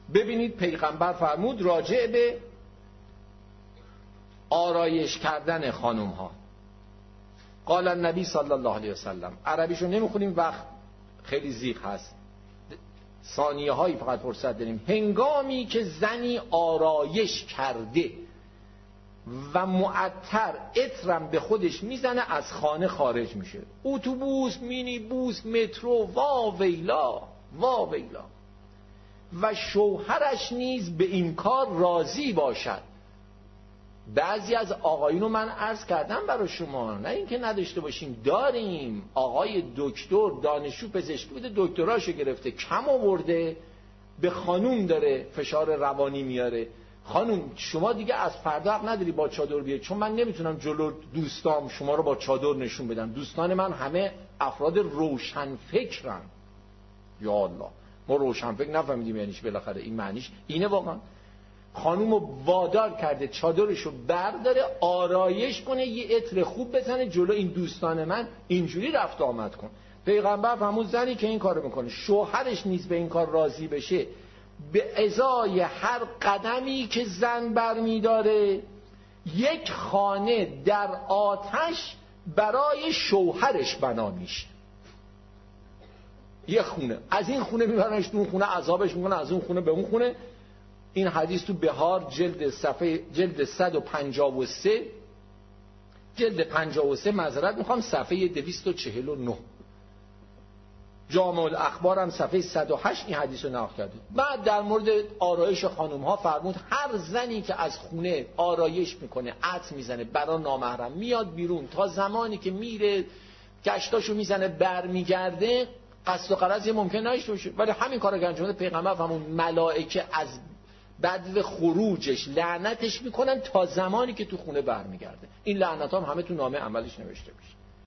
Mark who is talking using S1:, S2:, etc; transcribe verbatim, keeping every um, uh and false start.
S1: ببینید پیغمبر فرمود راجع به آرایش کردن خانم ها، قال النبی صلی الله علیه وسلم، عربیشو نمیخونیم وقت خیلی زیغ هست، ثانیه هایی فقط فرصت داریم. هنگامی که زنی آرایش کرده و معطر عطرم به خودش میزنه از خانه خارج میشه، اتوبوس، مینی بوس، مترو، وا ویلا وا ویلا، و شوهرش نیز به این کار راضی باشد. بعضی از آقایونو من عرض کردم برای شما، نه اینکه نداشته باشیم، داریم. آقای دکتر دانشجو پزشکی بوده، دکتراشو گرفته، کم آورده، به خانوم داره فشار روانی میاره. خانوم شما دیگه از فردا حق نداری با چادر بیای، چون من نمیتونم جلو دوستام شما رو با چادر نشون بدم. دوستان من همه افراد روشن فکرن. یا الله، ما روشن فکر نفهمیدیم یعنیش، بالاخره این معنیش اینه. واقعا خانومو وادار کرده چادرشو برداره، آرایش کنه، یه عطر خوب بزنه جلو این دوستان من، اینجوری رفت آمد کن. پیغمبر فرمود زنی که این کارو میکنه شوهرش نیز به این کار راضی بشه، به ازای هر قدمی که زن برمیداره یک خانه در آتش برای شوهرش بنا میشه. یه خونه از این خونه میبرنش تو اون خونه، عذابش میکنه، از اون خونه به اون خونه. این حدیث تو بهار جلد صفحه جلد صد و پنجاه و سه جلد پنجاه و سه معذرت میخوام صفحه دویست و چهل و نه، جامع الاخبار هم صفحه صد و هشت این حدیث رو نقل کرده. بعد در مورد آرایش خانم ها فرمود هر زنی که از خونه آرایش میکنه، عطر میزنه، برای نامحرم میاد بیرون، تا زمانی که میره گشتاشو میزنه برمیگرده، قصد و غرض ممکن نشه باشه، ولی همین کارو که انجام بده پیغمبر فرمود ملائکه از بعد خروجش لعنتش میکنن تا زمانی که تو خونه برمیگرده. این لعنت هم همه تو نامه عملش نوشته میشه.